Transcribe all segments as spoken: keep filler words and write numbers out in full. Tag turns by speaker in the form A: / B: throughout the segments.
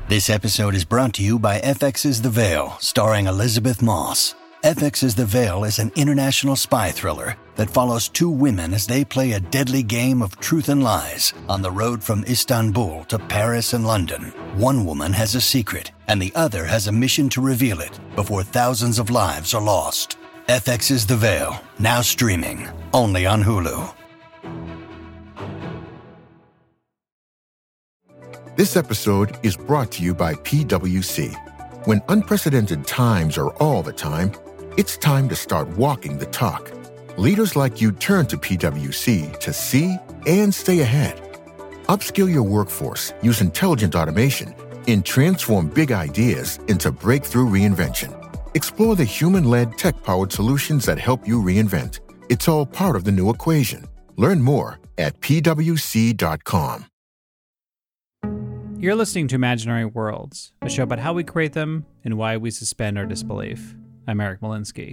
A: This episode is brought to you by F X's The Veil, starring Elizabeth Moss. F X's The Veil is an international spy thriller that follows two women as they play a deadly game of truth and lies on the road from Istanbul to Paris and London. One woman has a secret, and the other has a mission to reveal it before thousands of lives are lost. F X's The Veil, now streaming, only on Hulu.
B: This episode is brought to you by P W C. When unprecedented times are all the time, it's time to start walking the talk. Leaders like you turn to P W C to see and stay ahead. Upskill your workforce, use intelligent automation, and transform big ideas into breakthrough reinvention. Explore the human-led, tech-powered solutions that help you reinvent. It's all part of the new equation. Learn more at P W C dot com.
C: You're listening to Imaginary Worlds, a show about how we create them and why we suspend our disbelief. I'm Eric Molinsky.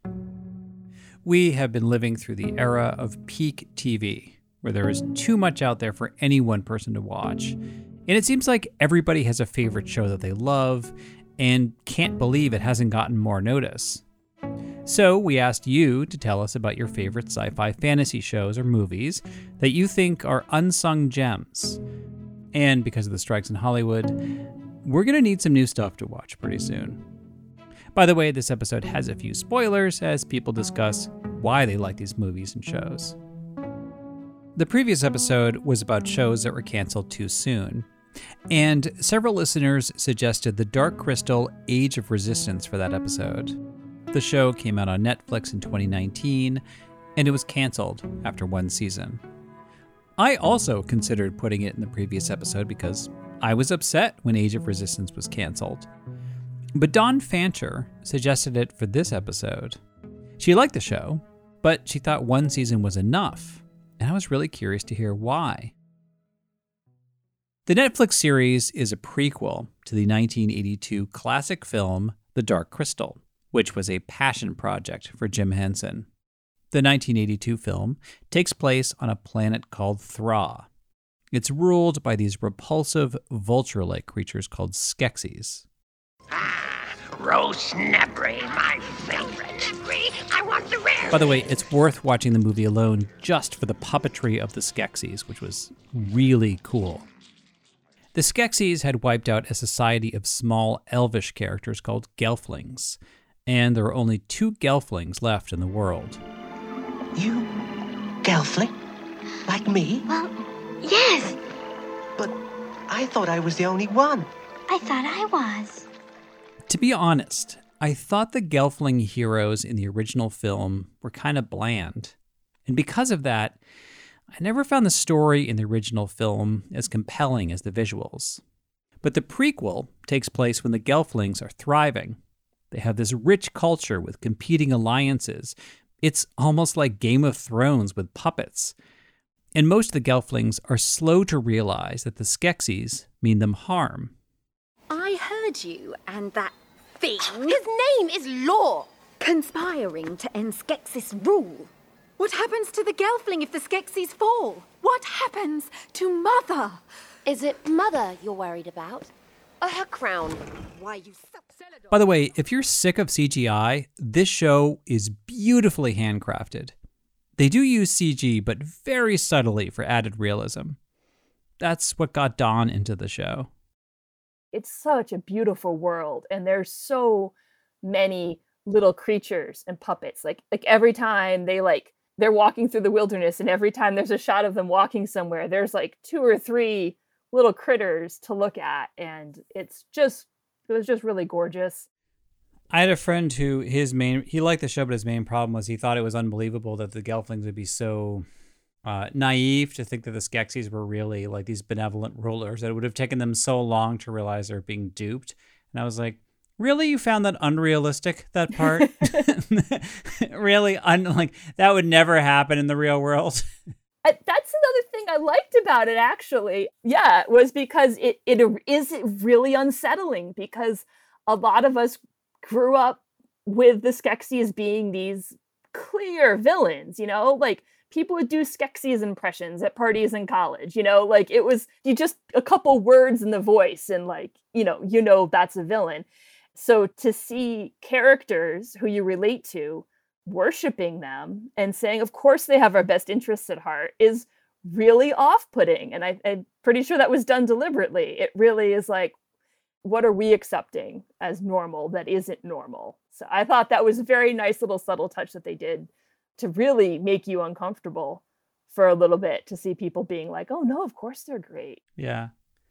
C: We have been living through the era of peak T V, where there is too much out there for any one person to watch. And it seems like everybody has a favorite show that they love and can't believe it hasn't gotten more notice. So we asked you to tell us about your favorite sci-fi fantasy shows or movies that you think are unsung gems. And because of the strikes in Hollywood, we're going to need some new stuff to watch pretty soon. By the way, this episode has a few spoilers as people discuss why they like these movies and shows. The previous episode was about shows that were canceled too soon, and several listeners suggested The Dark Crystal: Age of Resistance for that episode. The show came out on Netflix in twenty nineteen, and it was canceled after one season. I also considered putting it in the previous episode because I was upset when Age of Resistance was canceled. But Dawn Fancher suggested it for this episode. She liked the show, but she thought one season was enough, and I was really curious to hear why. The Netflix series is a prequel to the nineteen eighty-two classic film The Dark Crystal, which was a passion project for Jim Henson. The nineteen eighty-two film takes place on a planet called Thra. It's ruled by these repulsive vulture-like creatures called Skeksis.
D: Ah, roast Nebri, my favorite. Nebri, I want the rare.
C: By the way, it's worth watching the movie alone just for the puppetry of the Skeksis, which was really cool. The Skeksis had wiped out a society of small elvish characters called Gelflings, and there are only two Gelflings left in the world.
E: You, Gelfling? Like me?
F: Well, yes.
E: But I thought I was the only one.
F: I thought I was.
C: To be honest, I thought the Gelfling heroes in the original film were kind of bland. And because of that, I never found the story in the original film as compelling as the visuals. But the prequel takes place when the Gelflings are thriving. They have this rich culture with competing alliances. It's almost like Game of Thrones with puppets. And most of the Gelflings are slow to realize that the Skeksis mean them harm.
G: I heard you and that thing.
H: His name is Law.
G: Conspiring to end Skeksis rule. What happens to the Gelfling if the Skeksis fall? What happens to Mother?
H: Is it Mother you're worried about? Or her crown? Why, you suck.
C: By the way, if you're sick of C G I, this show is beautifully handcrafted. They do use C G, but very subtly for added realism. That's what got Dawn into the show.
I: It's such a beautiful world, and there's so many little creatures and puppets. Like, like every time they like they're walking through the wilderness, and every time there's a shot of them walking somewhere, there's like two or three little critters to look at, and it's just it was just really gorgeous.
C: I had a friend who his main he liked the show, but his main problem was he thought it was unbelievable that the Gelflings would be so uh, naive to think that the Skeksis were really like these benevolent rulers, that it would have taken them so long to realize they're being duped. And I was like, really? You found that unrealistic, that part? Really? Un- like, that would never happen in the real world?
I: I, that's another thing I liked about it, actually. Yeah, was because it, it is really unsettling, because a lot of us grew up with the Skeksis being these clear villains, you know? Like, people would do Skeksis impressions at parties in college, you know, like it was you just a couple words in the voice and like, you know, you know, that's a villain. So to see characters who you relate to worshiping them and saying, of course they have our best interests at heart is really off-putting. And I, I'm pretty sure that was done deliberately. It really is like, what are we accepting as normal that isn't normal? So I thought that was a very nice little subtle touch that they did to really make you uncomfortable for a little bit, to see people being like, oh no, of course they're great.
C: Yeah.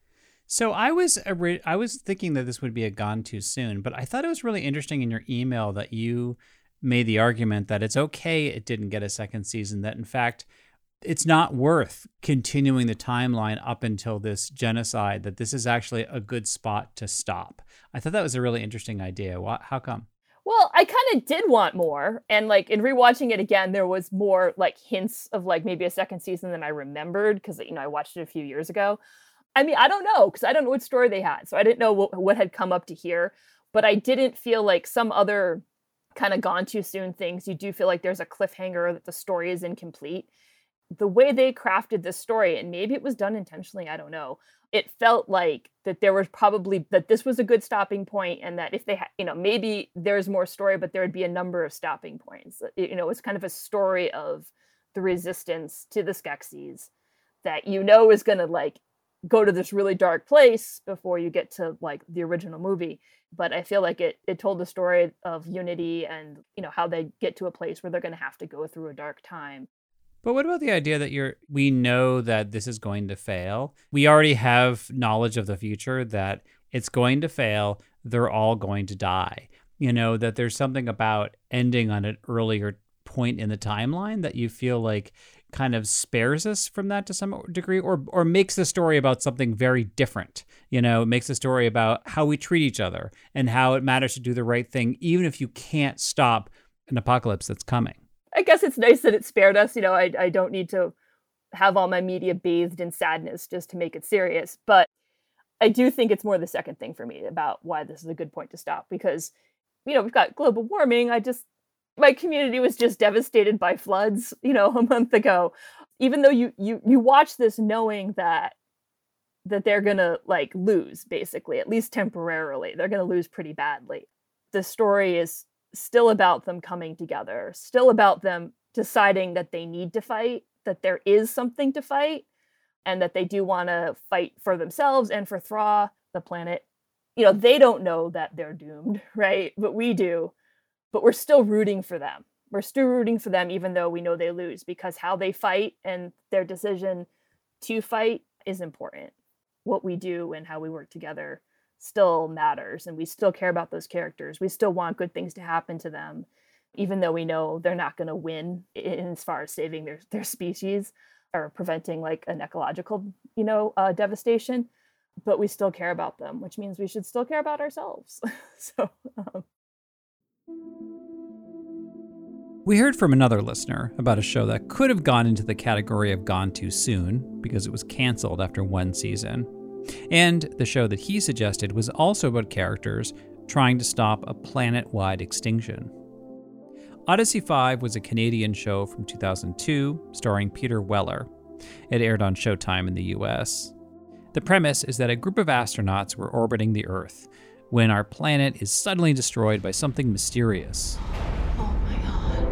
C: So I was I was thinking that this would be a Gone Too Soon, but I thought it was really interesting in your email that you made the argument that it's okay it didn't get a second season, that in fact, it's not worth continuing the timeline up until this genocide, that this is actually a good spot to stop. I thought that was a really interesting idea. Why, how come?
I: Well, I kind of did want more. And like in rewatching it again, there was more like hints of like maybe a second season than I remembered because, you know, I watched it a few years ago. I mean, I don't know because I don't know what story they had. So I didn't know what, what had come up to here. But I didn't feel like some other kind of Gone Too Soon things. You do feel like there's a cliffhanger that the story is incomplete. The way they crafted this story, and maybe it was done intentionally, I don't know. It felt like that there was probably, that this was a good stopping point, and that if they had, you know, maybe there's more story, but there would be a number of stopping points. It, you know, it's kind of a story of the resistance to the Skeksis that you know is going to like go to this really dark place before you get to like the original movie. But I feel like it it told the story of unity and, you know, how they get to a place where they're going to have to go through a dark time.
C: But what about the idea that you're, we know that this is going to fail? We already have knowledge of the future that it's going to fail. They're all going to die. You know, that there's something about ending on an earlier point in the timeline that you feel like kind of spares us from that to some degree, or or makes the story about something very different. You know, it makes the story about how we treat each other and how it matters to do the right thing, even if you can't stop an apocalypse that's coming.
I: I guess it's nice that it spared us. You know, I, I don't need to have all my media bathed in sadness just to make it serious. But I do think it's more the second thing for me about why this is a good point to stop. Because, you know, we've got global warming. I just, my community was just devastated by floods, you know, a month ago. Even though you you you watch this knowing that that they're going to like lose, basically, at least temporarily. They're going to lose pretty badly. The story is still about them coming together, still about them deciding that they need to fight, that there is something to fight, and that they do want to fight for themselves and for Thra, the planet. You know, they don't know that they're doomed, right? But we do. But we're still rooting for them. We're still rooting for them, even though we know they lose, because how they fight and their decision to fight is important. What we do and how we work together still matters, and we still care about those characters. We still want good things to happen to them, even though we know they're not going to win in as far as saving their, their species or preventing like an ecological, you know, uh, devastation. But we still care about them, which means we should still care about ourselves. so. Um...
C: We heard from another listener about a show that could have gone into the category of Gone Too Soon because it was canceled after one season. And the show that he suggested was also about characters trying to stop a planet-wide extinction. Odyssey five was a Canadian show from two thousand two, starring Peter Weller. It aired on Showtime in the U S. The premise is that a group of astronauts were orbiting the Earth when our planet is suddenly destroyed by something mysterious.
F: Oh my god.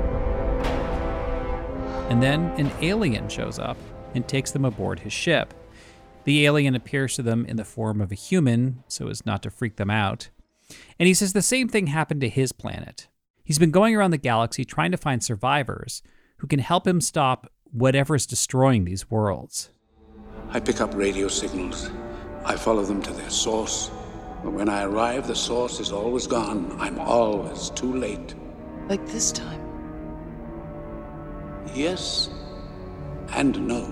C: And then an alien shows up and takes them aboard his ship. The alien appears to them in the form of a human, so as not to freak them out. And he says the same thing happened to his planet. He's been going around the galaxy trying to find survivors who can help him stop whatever's destroying these worlds.
J: I pick up radio signals. I follow them to their source. But when I arrive, the source is always gone. I'm always too late.
F: Like this time?
J: Yes and no.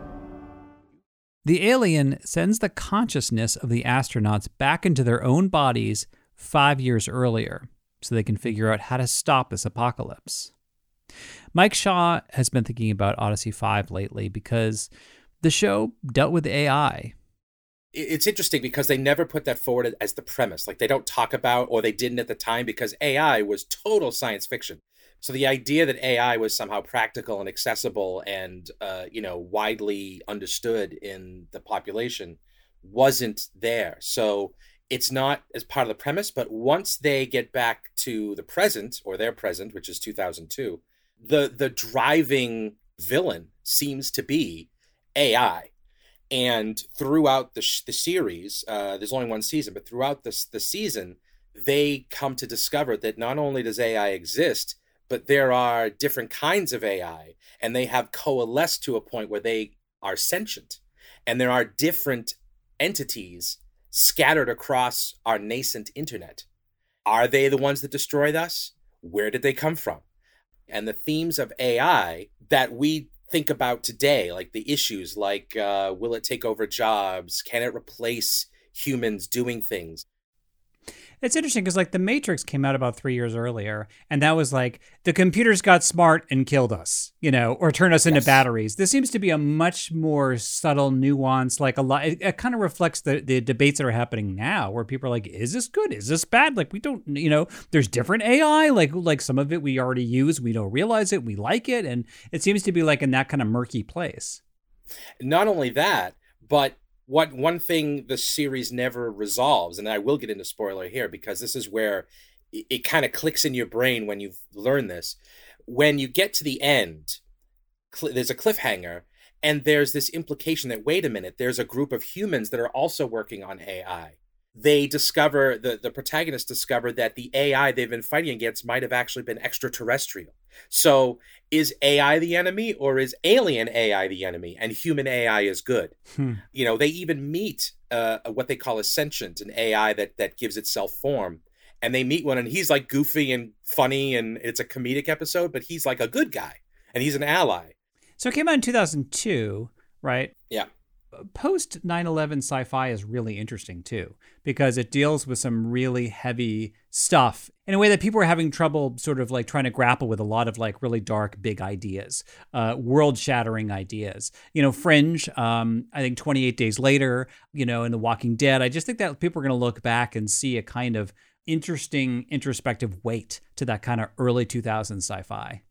C: The alien sends the consciousness of the astronauts back into their own bodies five years earlier so they can figure out how to stop this apocalypse. Mike Shaw has been thinking about Odyssey five lately because the show dealt with A I.
K: It's interesting because they never put that forward as the premise. Like they don't talk about, or they didn't at the time, because A I was total science fiction. So the idea that A I was somehow practical and accessible and, uh, you know, widely understood in the population wasn't there. So it's not as part of the premise, but once they get back to the present, or their present, which is two thousand two, the the driving villain seems to be A I. And throughout the sh- the series, uh, there's only one season, but throughout the, the season, they come to discover that not only does A I exist, but there are different kinds of A I, and they have coalesced to a point where they are sentient. And there are different entities scattered across our nascent internet. Are they the ones that destroyed us? Where did they come from? And the themes of A I that we think about today, like the issues like, uh, will it take over jobs? Can it replace humans doing things?
C: It's interesting because like The Matrix came out about three years earlier, and that was like the computers got smart and killed us, you know, or turned us into yes. batteries. This seems to be a much more subtle nuance, like a lot. It, it kind of reflects the, the debates that are happening now, where people are like, "Is this good? Is this bad?" Like we don't, you know, there's different A I. Like like some of it we already use, we don't realize it, we like it, and it seems to be like in that kind of murky place.
K: Not only that, but What one thing the series never resolves, and I will get into spoiler here because this is where it, it kind of clicks in your brain when you've learned this. When you get to the end, cl- there's a cliffhanger, and there's this implication that, wait a minute, there's a group of humans that are also working on A I. They discover, the, the protagonists discover that the A I they've been fighting against might have actually been extraterrestrial. So is A I the enemy, or is alien A I the enemy and human A I is good? Hmm. You know, they even meet uh, what they call a sentient, an A I that, that gives itself form. And they meet one, and he's like goofy and funny, and it's a comedic episode, but he's like a good guy, and he's an ally.
C: So it came out in two thousand two, right?
K: Yeah.
C: Post nine eleven sci-fi is really interesting too, because it deals with some really heavy stuff in a way that people are having trouble sort of like trying to grapple with, a lot of like really dark, big ideas, uh, world-shattering ideas. You know, Fringe, um, I think twenty-eight days later, you know, in The Walking Dead, I just think that people are going to look back and see a kind of interesting introspective weight to that kind of early two thousands sci-fi.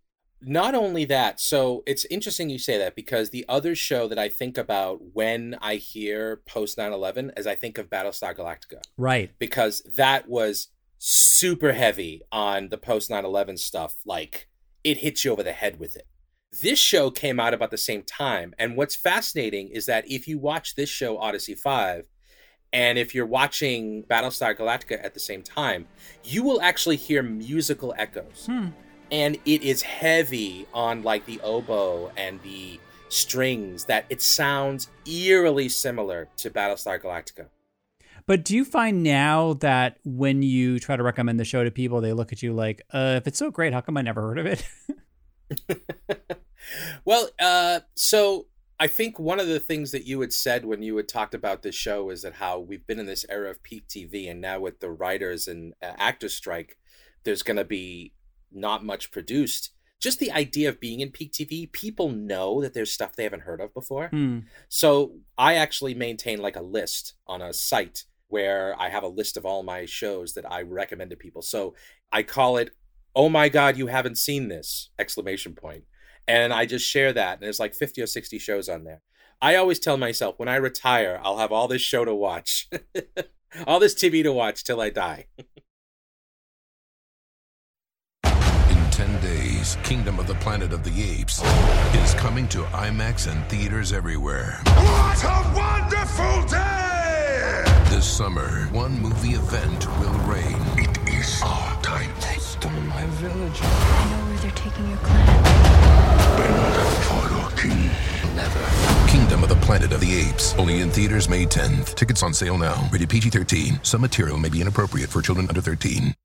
K: Not only that, so it's interesting you say that, because the other show that I think about when I hear post nine eleven is I think of Battlestar Galactica.
C: Right.
K: Because that was super heavy on the post nine eleven stuff. Like, it hits you over the head with it. This show came out about the same time. And what's fascinating is that if you watch this show, Odyssey five, and if you're watching Battlestar Galactica at the same time, you will actually hear musical echoes.
C: Hmm.
K: And it is heavy on like the oboe and the strings that it sounds eerily similar to Battlestar Galactica.
C: But do you find now that when you try to recommend the show to people, they look at you like, uh, if it's so great, how come I never heard of it?
K: Well, uh, so I think one of the things that you had said when you had talked about this show is that how we've been in this era of peak T V, and now with the writers and uh, actors strike, there's going to be not much produced. Just the idea of being in peak T V, people know that there's stuff they haven't heard of before.
C: Hmm.
K: So I actually maintain like a list on a site where I have a list of all my shows that I recommend to people. So I call it, "Oh my God, you haven't seen this!" exclamation point. And I just share that, and there's like fifty or sixty shows on there. I always tell myself, when I retire, I'll have all this show to watch, all this T V to watch till I die.
L: ten days, Kingdom of the Planet of the Apes is coming to IMAX and theaters everywhere.
M: What a wonderful day!
L: This summer, one movie event will reign.
M: It is our time.
F: They stole my village. I know where they're taking your clan.
M: Bend for your king.
L: Never. Kingdom of the Planet of the Apes. Only in theaters May tenth. Tickets on sale now. Rated P G thirteen. Some material may be inappropriate for children under thirteen.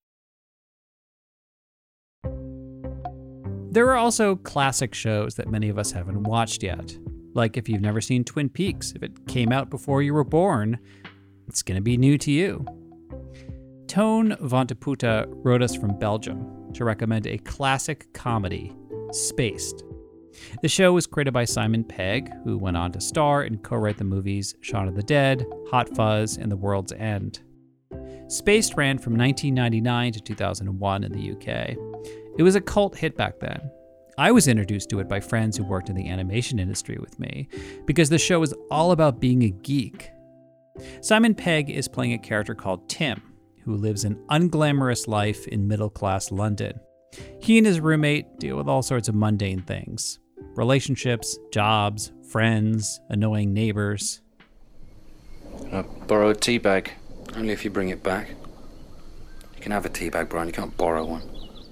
C: There are also classic shows that many of us haven't watched yet. Like if you've never seen Twin Peaks, if it came out before you were born, it's going to be new to you. Tone Vantaputa wrote us from Belgium to recommend a classic comedy, Spaced. The show was created by Simon Pegg, who went on to star and co-write the movies Shaun of the Dead, Hot Fuzz, and The World's End. Spaced ran from nineteen ninety-nine to two thousand one in the U K. It was a cult hit back then. I was introduced to it by friends who worked in the animation industry with me, because the show is all about being a geek. Simon Pegg is playing a character called Tim, who lives an unglamorous life in middle-class London. He and his roommate deal with all sorts of mundane things. Relationships, jobs, friends, annoying neighbors.
N: Can I borrow a tea bag? Only if you bring it back. You can have a tea bag, Brian. You can't borrow one.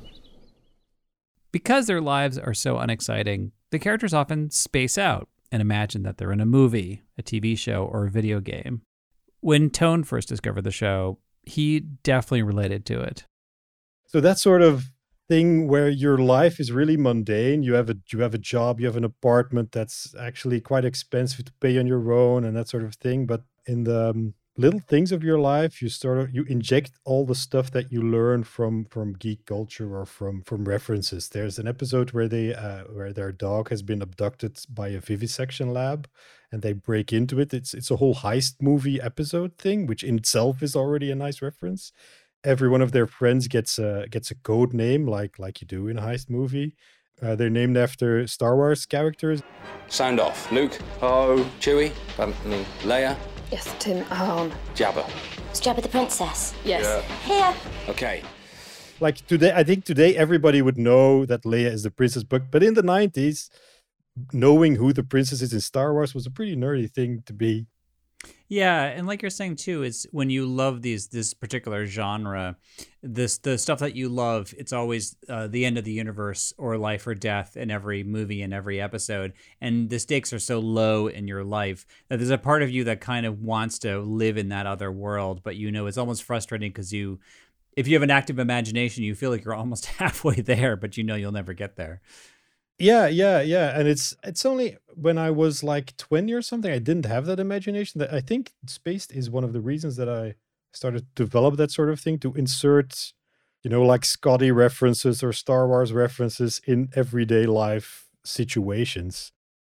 C: Because their lives are so unexciting, the characters often space out and imagine that they're in a movie, a T V show, or a video game. When Tone first discovered the show, he definitely related to it.
O: So that sort of thing where your life is really mundane, you have a you have a job, you have an apartment that's actually quite expensive to pay on your own and that sort of thing, but in the um, little things of your life, you sort of you inject all the stuff that you learn from from geek culture or from from references. There's an episode where they uh, where their dog has been abducted by a vivisection lab, and they break into it. It's it's a whole heist movie episode thing, which in itself is already a nice reference. Every one of their friends gets a gets a code name, like like you do in a heist movie. Uh, they're named after Star Wars characters.
N: Sound off. Luke. Oh. Chewie. Um, I mean, Leia.
F: Yes, Tim. Um.
N: Jabba.
H: Is Jabba the princess?
F: Yes.
H: Here.
N: Okay.
O: Like today, I think today everybody would know that Leia is the princess, but but in the nineties, knowing who the princess is in Star Wars was a pretty nerdy thing to be.
C: Yeah, and like you're saying too, is when you love these this particular genre, this the stuff that you love, it's always uh, the end of the universe or life or death in every movie and every episode, and the stakes are so low in your life that there's a part of you that kind of wants to live in that other world, but you know it's almost frustrating because you, if you have an active imagination, you feel like you're almost halfway there, but you know you'll never get there.
O: Yeah, yeah, yeah. And it's it's only when I was like twenty or something, I didn't have that imagination. That I think Spaced is one of the reasons that I started to develop that sort of thing, to insert, you know, like Scotty references or Star Wars references in everyday life situations.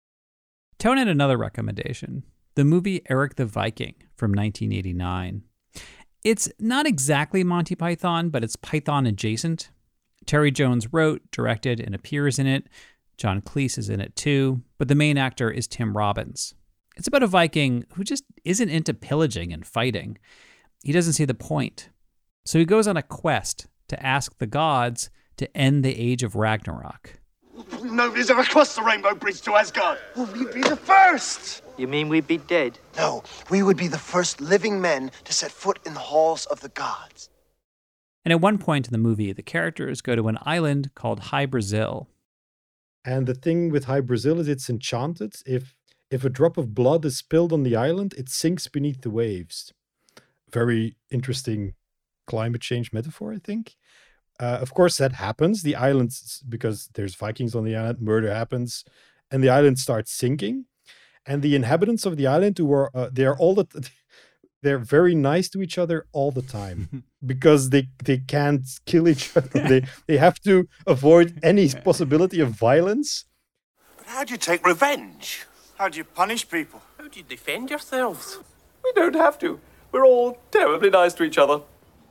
C: Tone had another recommendation, the movie Eric the Viking from nineteen eighty-nine. It's not exactly Monty Python, but it's Python adjacent. Terry Jones wrote, directed, and appears in it. John Cleese is in it too, but the main actor is Tim Robbins. It's about a Viking who just isn't into pillaging and fighting. He doesn't see the point. So he goes on a quest to ask the gods to end the age of Ragnarok.
P: Nobody's ever crossed the Rainbow Bridge to Asgard.
E: Well, we'd be the first.
Q: You mean we'd be dead?
E: No, we would be the first living men to set foot in the halls of the gods.
C: And at one point in the movie, the characters go to an island called High Brazil.
O: And the thing with High Brazil is it's enchanted. If if a drop of blood is spilled on the island, it sinks beneath the waves. Very interesting climate change metaphor, I think. Uh, of course, that happens. The island, because there's Vikings on the island, murder happens, and the island starts sinking. And the inhabitants of the island, who are uh, they are all the they're very nice to each other all the time because they they can't kill each other. they they have to avoid any possibility of violence.
P: But how do you take revenge? How do you punish people?
E: How do you defend yourselves?
R: We don't have to. We're all terribly nice to each other.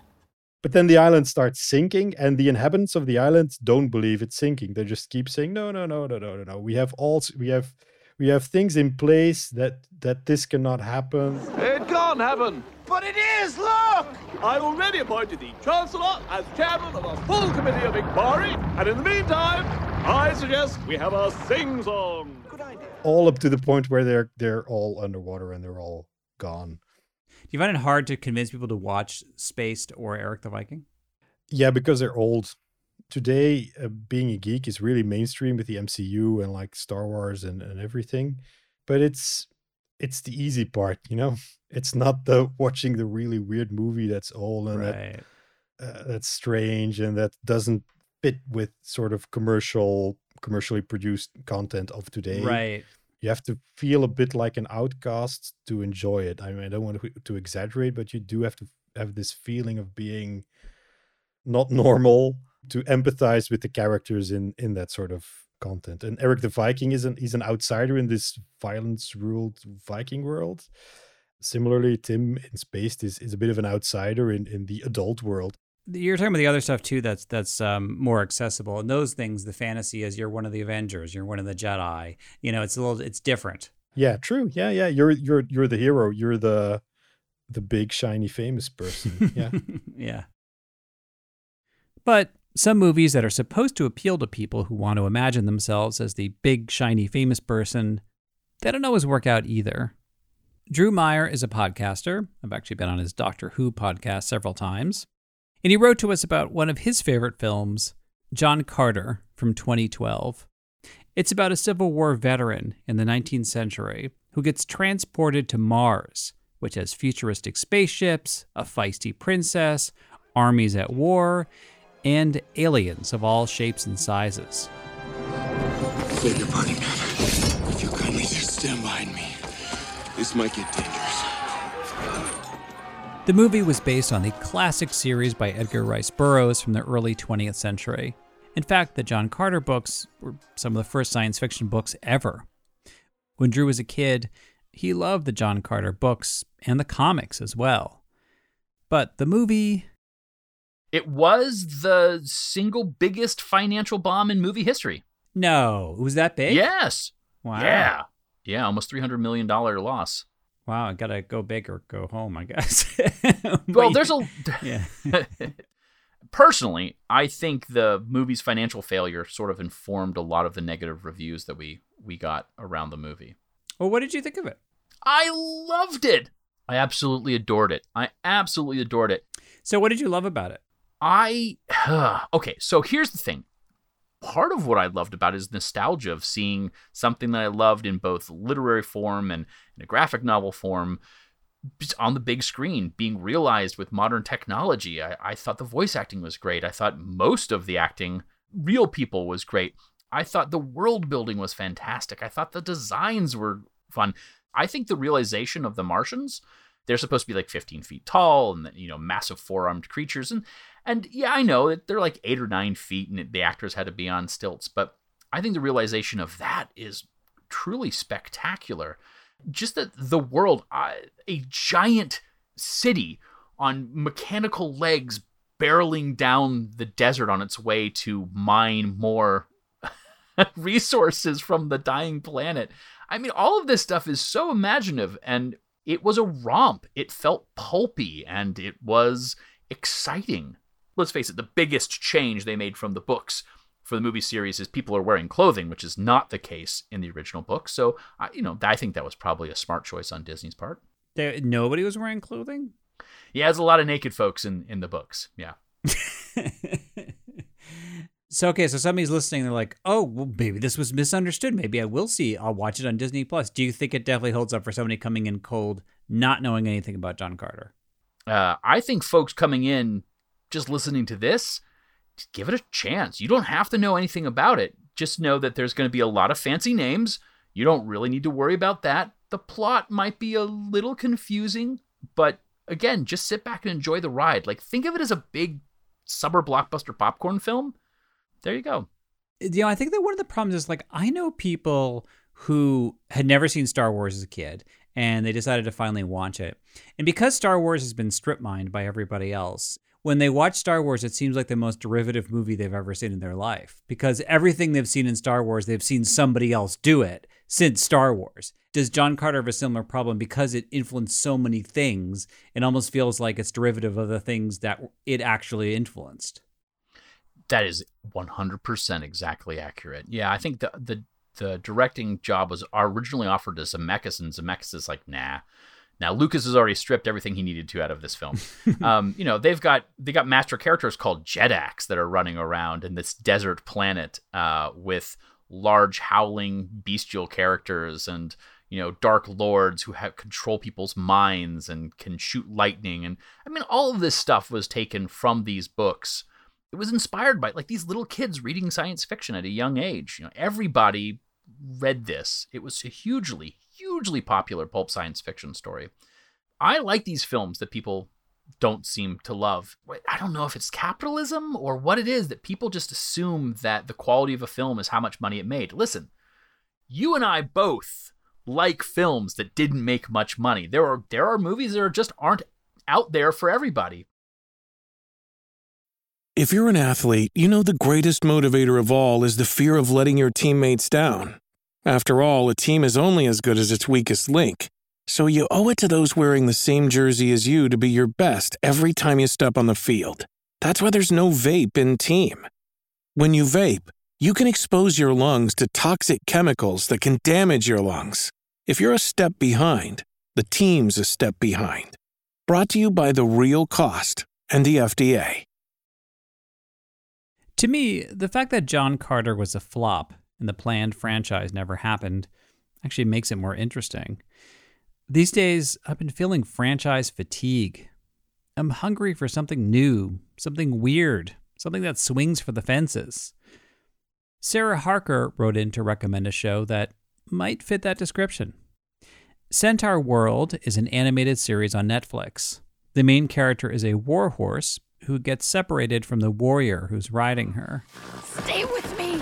O: But then the island starts sinking, and the inhabitants of the island don't believe it's sinking. They just keep saying, no, no, no, no, no, no, no. We have all we have we have things in place that that this cannot happen.
R: It can't happen.
P: But it is, look!
R: I've already appointed the Chancellor as chairman of a full committee of inquiry, and in the meantime, I suggest we have a sing-song.
P: Good idea.
O: All up to the point where they're they're all underwater and they're all gone.
C: Do you find it hard to convince people to watch Spaced or Eric the Viking?
O: Yeah, because they're old. Today, uh, being a geek is really mainstream with the M C U and like Star Wars and, and everything. But it's it's the easy part, you know? It's not the watching the really weird movie that's old and
C: Right.
O: that, uh, that's strange and that doesn't fit with sort of commercial, commercially produced content of today.
C: Right.
O: You have to feel a bit like an outcast to enjoy it. I mean, I don't want to, to exaggerate, but you do have to have this feeling of being not normal to empathize with the characters in, in that sort of content. And Eric the Viking is an, he's an outsider in this violence-ruled Viking world. Similarly, Tim in Spaced is, is a bit of an outsider in, in the adult world.
C: You're talking about the other stuff too. That's that's um, more accessible. And those things, the fantasy is you're one of the Avengers, you're one of the Jedi. You know, it's a little, it's different.
O: Yeah, true. Yeah, yeah. You're you're you're the hero. You're the the big shiny famous person. Yeah,
C: yeah. But some movies that are supposed to appeal to people who want to imagine themselves as the big shiny famous person, they don't always work out either. Drew Meyer is a podcaster. I've actually been on his Doctor Who podcast several times. And he wrote to us about one of his favorite films, John Carter, from twenty twelve. It's about a Civil War veteran in the nineteenth century who gets transported to Mars, which has futuristic spaceships, a feisty princess, armies at war, and aliens of all shapes and sizes.
M: Beg your pardon, ma'am. If you kindly just stand behind me, this might get dangerous.
C: The movie was based on the classic series by Edgar Rice Burroughs from the early twentieth century. In fact, the John Carter books were some of the first science fiction books ever. When Drew was a kid, he loved the John Carter books and the comics as well. But the movie...
Q: It was the single biggest financial bomb in movie history.
C: No, it was that big?
Q: Yes.
C: Wow.
Q: Yeah. Yeah, almost three hundred million dollars loss.
C: Wow, I gotta go big or go home, I guess.
Q: Well, there's a...
C: Yeah.
Q: Personally, I think the movie's financial failure sort of informed a lot of the negative reviews that we, we got around the movie.
C: Well, what did you think of it?
Q: I loved it. I absolutely adored it. I absolutely adored it.
C: So what did you love about it?
Q: I... Uh, okay, so here's the thing. Part of what I loved about it is nostalgia of seeing something that I loved in both literary form and in a graphic novel form on the big screen being realized with modern technology. I, I thought the voice acting was great. I thought most of the acting, real people, was great. I thought the world building was fantastic. I thought the designs were fun. I think the realization of the Martians, they're supposed to be like fifteen feet tall and, you know, massive four-armed creatures. And And yeah, I know that they're like eight or nine feet and the actors had to be on stilts, but I think the realization of that is truly spectacular. Just that the world, uh, a giant city on mechanical legs barreling down the desert on its way to mine more resources from the dying planet. I mean, all of this stuff is so imaginative, and it was a romp. It felt pulpy, and it was exciting. Let's face it, the biggest change they made from the books for the movie series is people are wearing clothing, which is not the case in the original book. So, I, you know, I think that was probably a smart choice on Disney's part.
C: There, nobody was wearing clothing?
Q: Yeah, there's a lot of naked folks in, in the books. Yeah.
C: So, okay, so somebody's listening. They're like, oh, well, maybe this was misunderstood. Maybe I will see. I'll watch it on Disney Plus. Do you think it definitely holds up for somebody coming in cold, not knowing anything about John Carter?
Q: Uh, I think folks coming in just listening to this, just give it a chance. You don't have to know anything about it. Just know that there's going to be a lot of fancy names. You don't really need to worry about that. The plot might be a little confusing, but again, just sit back and enjoy the ride. Like, think of it as a big summer blockbuster popcorn film. There you go.
C: You know, I think that one of the problems is, like, I know people who had never seen Star Wars as a kid, and they decided to finally watch it. And because Star Wars has been strip mined by everybody else, when they watch Star Wars, it seems like the most derivative movie they've ever seen in their life. Because everything they've seen in Star Wars, they've seen somebody else do it since Star Wars. Does John Carter have a similar problem? Because it influenced so many things, it almost feels like it's derivative of the things that it actually influenced.
Q: That is one hundred percent exactly accurate. Yeah, I think the the, the directing job was originally offered to Zemeckis, and Zemeckis is like, nah. Now, Lucas has already stripped everything he needed to out of this film. um, you know, they've got they got master characters called Jedaks that are running around in this desert planet uh, with large howling bestial characters and, you know, dark lords who have control people's minds and can shoot lightning. And I mean, all of this stuff was taken from these books. It was inspired by like these little kids reading science fiction at a young age. You know, everybody read this. It was a hugely, hugely popular pulp science fiction story. I like these films that people don't seem to love. I don't know if it's capitalism or what it is that people just assume that the quality of a film is how much money it made. Listen, you and I both like films that didn't make much money. There are there are movies that are just aren't out there for everybody.
S: If you're an athlete, you know the greatest motivator of all is the fear of letting your teammates down. After all, a team is only as good as its weakest link. So you owe it to those wearing the same jersey as you to be your best every time you step on the field. That's why there's no vape in team. When you vape, you can expose your lungs to toxic chemicals that can damage your lungs. If you're a step behind, the team's a step behind. Brought to you by The Real Cost and the F D A.
C: To me, the fact that John Carter was a flop and the planned franchise never happened actually makes it more interesting. These days, I've been feeling franchise fatigue. I'm hungry for something new, something weird, something that swings for the fences. Sarah Harker wrote in to recommend a show that might fit that description. Centaur World is an animated series on Netflix. The main character is a warhorse who gets separated from the warrior who's riding her.
G: Stay with me!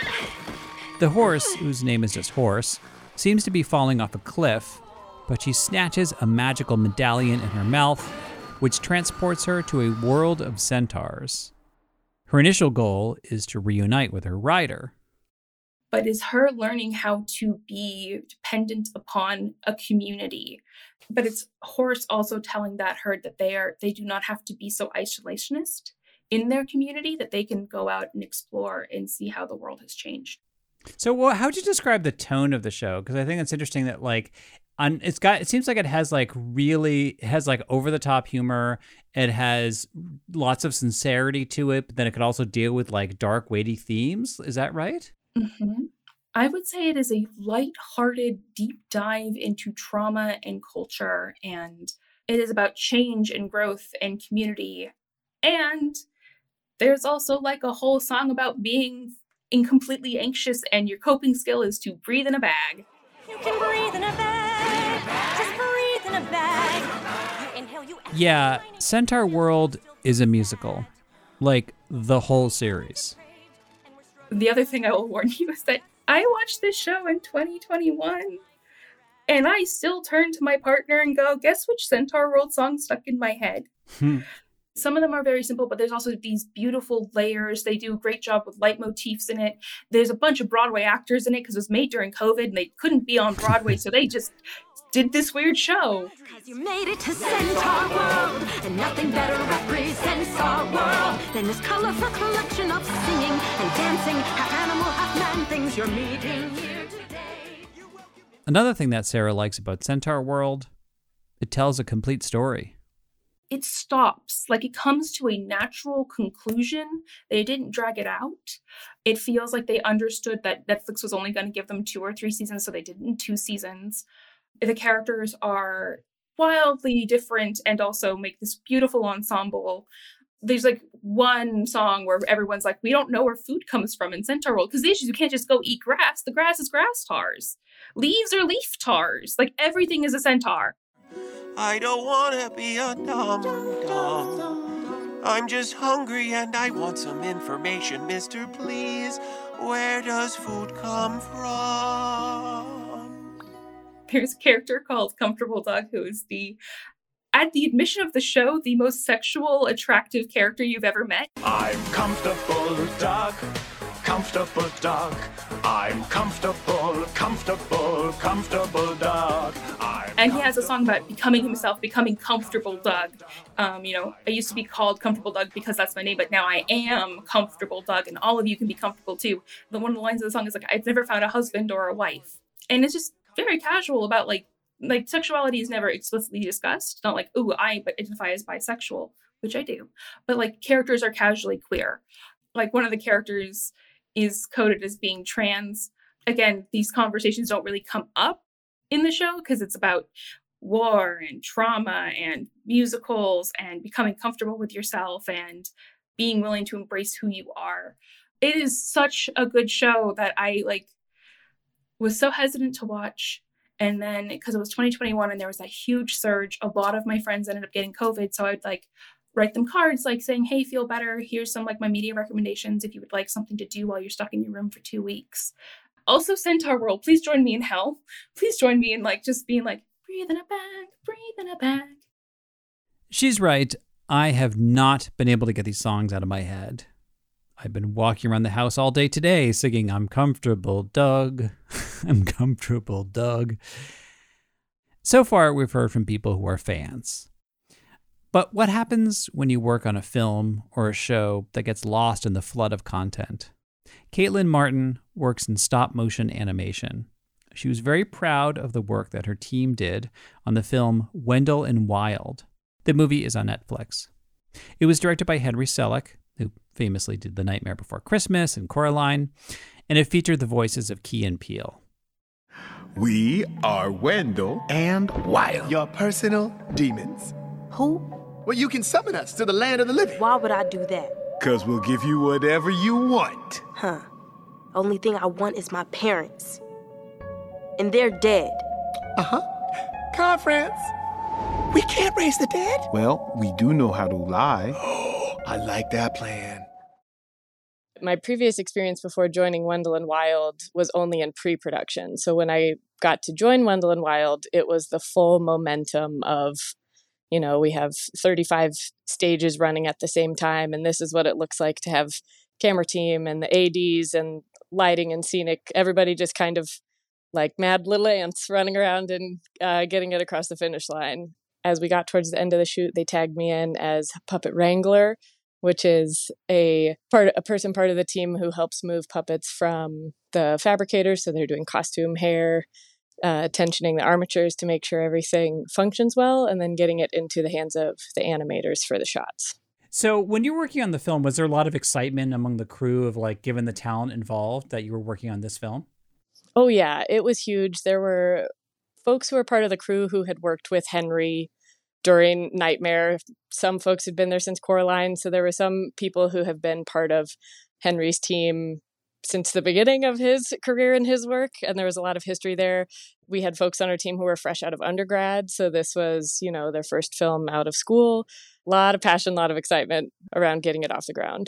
C: The horse, whose name is just Horse, seems to be falling off a cliff, but she snatches a magical medallion in her mouth, which transports her to a world of centaurs. Her initial goal is to reunite with her rider.
T: But is her learning how to be dependent upon a community. But it's Horse also telling that herd that they are they do not have to be so isolationist in their community, that they can go out and explore and see how the world has changed.
C: So well, how would you describe the tone of the show? Because I think it's interesting that like on it's got it seems like it has like really it has like over the top humor. It has lots of sincerity to it, but then it could also deal with like dark, weighty themes. Is that right?
T: Mm-hmm. I would say it is a light-hearted deep dive into trauma and culture, and it is about change and growth and community. And there's also like a whole song about being incompletely anxious, and your coping skill is to breathe in a bag.
U: You can breathe in a bag. Just breathe in a bag. You inhale, you exhale.
C: Yeah, Centaur World is a musical, like the whole series.
T: The other thing I will warn you is that I watched this show in twenty twenty-one, and I still turn to my partner and go, guess which Centaur World song stuck in my head?
C: Hmm.
T: Some of them are very simple, but there's also these beautiful layers. They do a great job with leitmotifs in it. There's a bunch of Broadway actors in it because it was made during COVID and they couldn't be on Broadway, so they just did this weird show.
U: Because you made it to Centaur World, and nothing better represents our world than this colorful collection of singing and dancing, half animal, half man things you're meeting here today.
C: Another thing that Sarah likes about Centaur World, it tells a complete story.
T: It stops, like it comes to a natural conclusion. They didn't drag it out. It feels like they understood that Netflix was only going to give them two or three seasons, so they did it in two seasons. The characters are wildly different and also make this beautiful ensemble. There's like one song where everyone's like, we don't know where food comes from in Centaur World, because the issue is you can't just go eat grass. The grass is grass tars. Leaves are leaf tars. Like everything is a centaur.
V: I don't want to be a dum-dum. I'm just hungry and I want some information, mister. Please, where does food come from?
T: There's a character called Comfortable Doug who is the, at the admission of the show, the most sexual, attractive character you've ever met.
R: I'm comfortable, Doug. Comfortable Doug. I'm comfortable, comfortable, comfortable Doug. I'm
T: and he has a song about becoming himself, becoming Comfortable Doug. Um, you know, I used to be called Comfortable Doug because that's my name, but now I am Comfortable Doug, and all of you can be comfortable too. The one of the lines of the song is like, I've never found a husband or a wife. And it's just very casual about like, like sexuality is never explicitly discussed. Not like, ooh, I identify as bisexual, which I do. But like characters are casually queer. Like one of the characters is coded as being trans. Again, these conversations don't really come up in the show because it's about war and trauma and musicals and becoming comfortable with yourself and being willing to embrace who you are. It is such a good show that I like was so hesitant to watch. And then because it was twenty twenty-one and there was that huge surge, a lot of my friends ended up getting COVID. So I'd like write them cards like saying, hey, feel better. Here's some like my media recommendations if you would like something to do while you're stuck in your room for two weeks. Also, Centaur World, please join me in hell. Please join me in like just being like, breathe in a bag, breathe in a bag.
C: She's right. I have not been able to get these songs out of my head. I've been walking around the house all day today singing, I'm comfortable, Doug. I'm comfortable, Doug. So far, we've heard from people who are fans. But what happens when you work on a film or a show that gets lost in the flood of content? Caitlin Martin works in stop-motion animation. She was very proud of the work that her team did on the film Wendell and Wild. The movie is on Netflix. It was directed by Henry Selick, who famously did The Nightmare Before Christmas and Coraline, and it featured the voices of Key and Peele.
A: We are Wendell and Wild, your personal demons.
B: Who?
A: Well, you can summon us to the land of the living.
B: Why would I do that?
A: Because we'll give you whatever you want.
B: Huh. Only thing I want is my parents. And they're dead.
A: Uh-huh. Conference. We can't raise the dead.
W: Well, we do know how to lie.
A: Oh, I like that plan.
X: My previous experience before joining Wendell and Wild was only in pre-production. So when I got to join Wendell and Wild, it was the full momentum of, you know, we have thirty-five stages running at the same time, and this is what it looks like to have camera team and the A Ds and lighting and scenic, everybody just kind of like mad little ants running around and uh, getting it across the finish line. As we got towards the end of the shoot, they tagged me in as puppet wrangler, which is a part, a person part of the team who helps move puppets from the fabricators. So they're doing costume, hair, uh, tensioning the armatures to make sure everything functions well, and then getting it into the hands of the animators for the shots.
C: So when you were working on the film, was there a lot of excitement among the crew of like, given the talent involved, that you were working on this film?
X: Oh yeah, it was huge. There were folks who were part of the crew who had worked with Henry during Nightmare. Some folks had been there since Coraline. So there were some people who have been part of Henry's team since the beginning of his career and his work. And there was a lot of history there. We had folks on our team who were fresh out of undergrad. So this was, you know, their first film out of school. A lot of passion, a lot of excitement around getting it off the ground.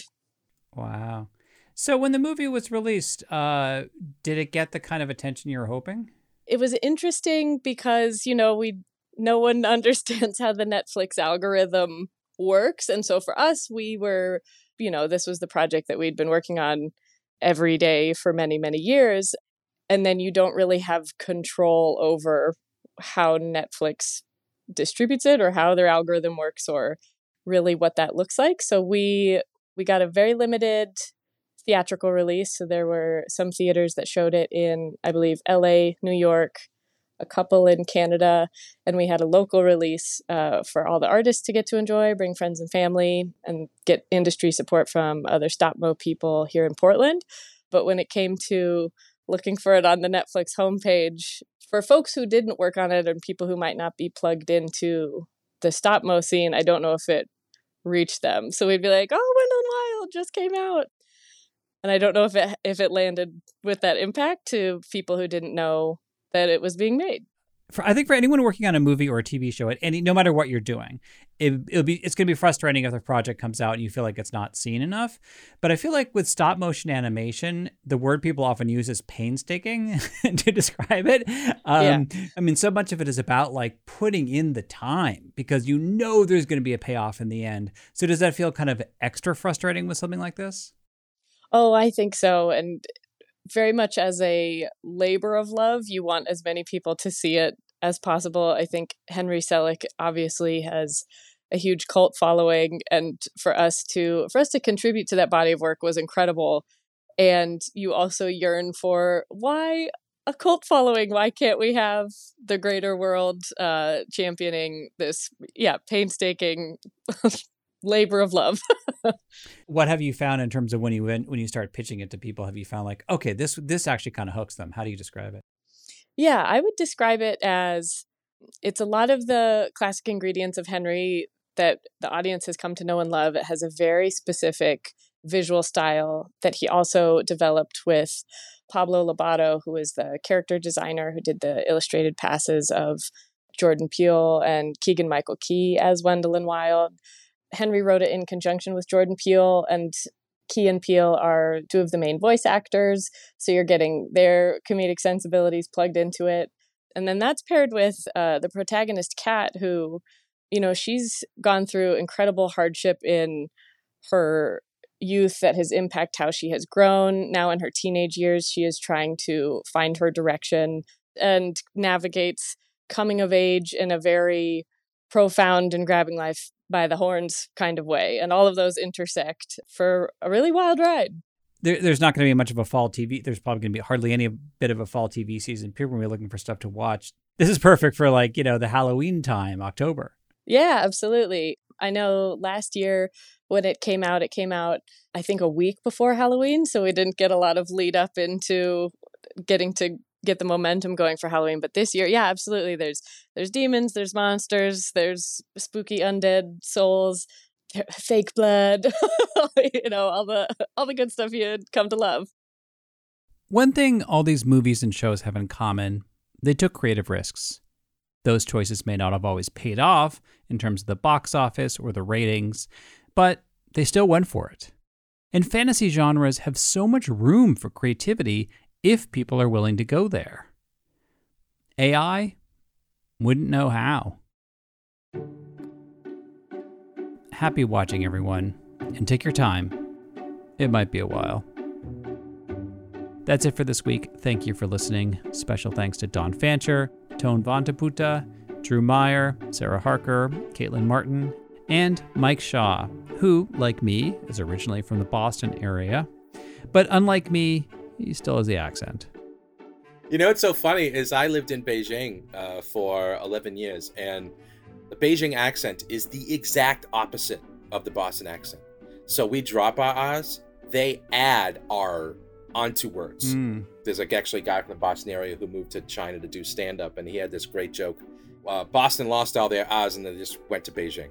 C: Wow. So when the movie was released, uh, did it get the kind of attention you were hoping?
X: It was interesting because, you know, we no one understands how the Netflix algorithm works. And so for us, we were, you know, this was the project that we'd been working on every day for many, many years. And then you don't really have control over how Netflix distributes it or how their algorithm works or really what that looks like. So we we got a very limited theatrical release. So there were some theaters that showed it in, I believe, L A, New York, a couple in Canada, and we had a local release uh, for all the artists to get to enjoy, bring friends and family, and get industry support from other stop-mo people here in Portland. But when it came to looking for it on the Netflix homepage, for folks who didn't work on it and people who might not be plugged into the stop-mo scene, I don't know if it reached them. So we'd be like, oh, Wendell and Wild just came out. And I don't know if it if it landed with that impact to people who didn't know that it was being made.
C: For, I think for anyone working on a movie or a T V show, at any no matter what you're doing, it, it'll be it's going to be frustrating if the project comes out and you feel like it's not seen enough. But I feel like with stop motion animation, the word people often use is painstaking to describe it. Um, yeah. I mean, so much of it is about like putting in the time because you know there's going to be a payoff in the end. So does that feel kind of extra frustrating with something like this?
X: Oh, I think so. And very much as a labor of love, you want as many people to see it as possible. I think Henry Selick obviously has a huge cult following, and for us to for us to contribute to that body of work was incredible. And you also yearn for why a cult following? Why can't we have the greater world uh, championing this? Yeah, painstaking labor of love.
C: What have you found in terms of when you went, when you start pitching it to people? Have you found like, okay, this this actually kind of hooks them? How do you describe it?
X: Yeah, I would describe it as it's a lot of the classic ingredients of Henry that the audience has come to know and love. It has a very specific visual style that he also developed with Pablo Lobato, who is the character designer who did the illustrated passes of Jordan Peele and Keegan-Michael Key as Wendell and Wild. Henry wrote it in conjunction with Jordan Peele, and Key and Peele are two of the main voice actors. So you're getting their comedic sensibilities plugged into it. And then that's paired with uh, the protagonist, Kat, who, you know, she's gone through incredible hardship in her youth that has impacted how she has grown. Now in her teenage years, she is trying to find her direction and navigates coming of age in a very profound and grabbing life by the horns kind of way. And all of those intersect for a really wild ride.
C: There, there's not going to be much of a fall T V. There's probably going to be hardly any bit of a fall T V season. People are going to be looking for stuff to watch. This is perfect for, like, you know, the Halloween time, October.
X: Yeah, absolutely. I know last year when it came out, it came out, I think, a week before Halloween. So we didn't get a lot of lead up into getting to get the momentum going for Halloween. But this year, yeah, absolutely. There's there's demons, there's monsters, there's spooky undead souls, fake blood, you know, all the all the good stuff you'd come to love.
C: One thing all these movies and shows have in common, they took creative risks. Those choices may not have always paid off in terms of the box office or the ratings, but they still went for it. And fantasy genres have so much room for creativity if people are willing to go there. A I wouldn't know how. Happy watching, everyone, and take your time. It might be a while. That's it for this week. Thank you for listening. Special thanks to Dawn Fancher, Tone Vantaputa, Drew Meyer, Sarah Harker, Caitlin Martin, and Mike Shaw, who, like me, is originally from the Boston area. But unlike me, he still has the accent.
D: You know what's so funny is I lived in Beijing uh, for eleven years, and the Beijing accent is the exact opposite of the Boston accent. So we drop our R's, they add R onto words. Mm. There's like actually a guy from the Boston area who moved to China to do stand-up, and he had this great joke. Uh, Boston lost all their R's and they just went to Beijing.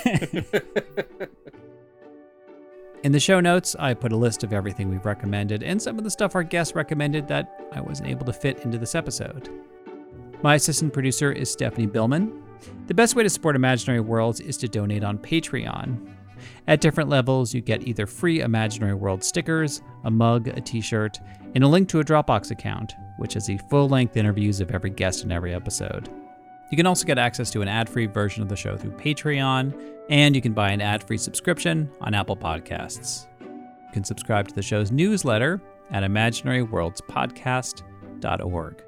C: In the show notes, I put a list of everything we've recommended and some of the stuff our guests recommended that I wasn't able to fit into this episode. My assistant producer is Stephanie Billman. The best way to support Imaginary Worlds is to donate on Patreon. At different levels, you get either free Imaginary World stickers, a mug, a t-shirt, and a link to a Dropbox account, which has the full-length interviews of every guest in every episode. You can also get access to an ad-free version of the show through Patreon, and you can buy an ad-free subscription on Apple Podcasts. You can subscribe to the show's newsletter at imaginary worlds podcast dot org.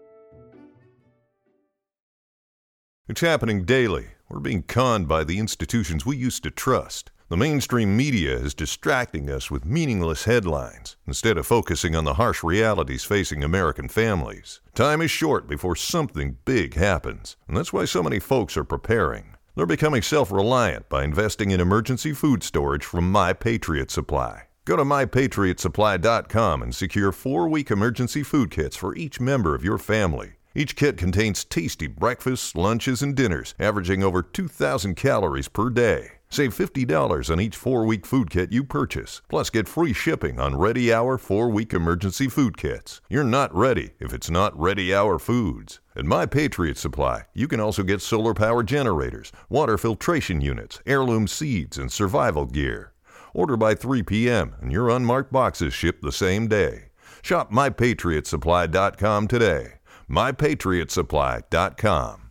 I: It's happening daily. We're being conned by the institutions we used to trust. The mainstream media is distracting us with meaningless headlines instead of focusing on the harsh realities facing American families. Time is short before something big happens, and that's why so many folks are preparing. They're becoming self-reliant by investing in emergency food storage from My Patriot Supply. Go to my patriot supply dot com and secure four-week emergency food kits for each member of your family. Each kit contains tasty breakfasts, lunches, and dinners, averaging over two thousand calories per day. Save fifty dollars on each four-week food kit you purchase. Plus, get free shipping on Ready Hour four-week emergency food kits. You're not ready if it's not Ready Hour Foods. At My Patriot Supply, you can also get solar power generators, water filtration units, heirloom seeds, and survival gear. Order by three p.m. and your unmarked boxes ship the same day. Shop my patriot supply dot com today. my patriot supply dot com.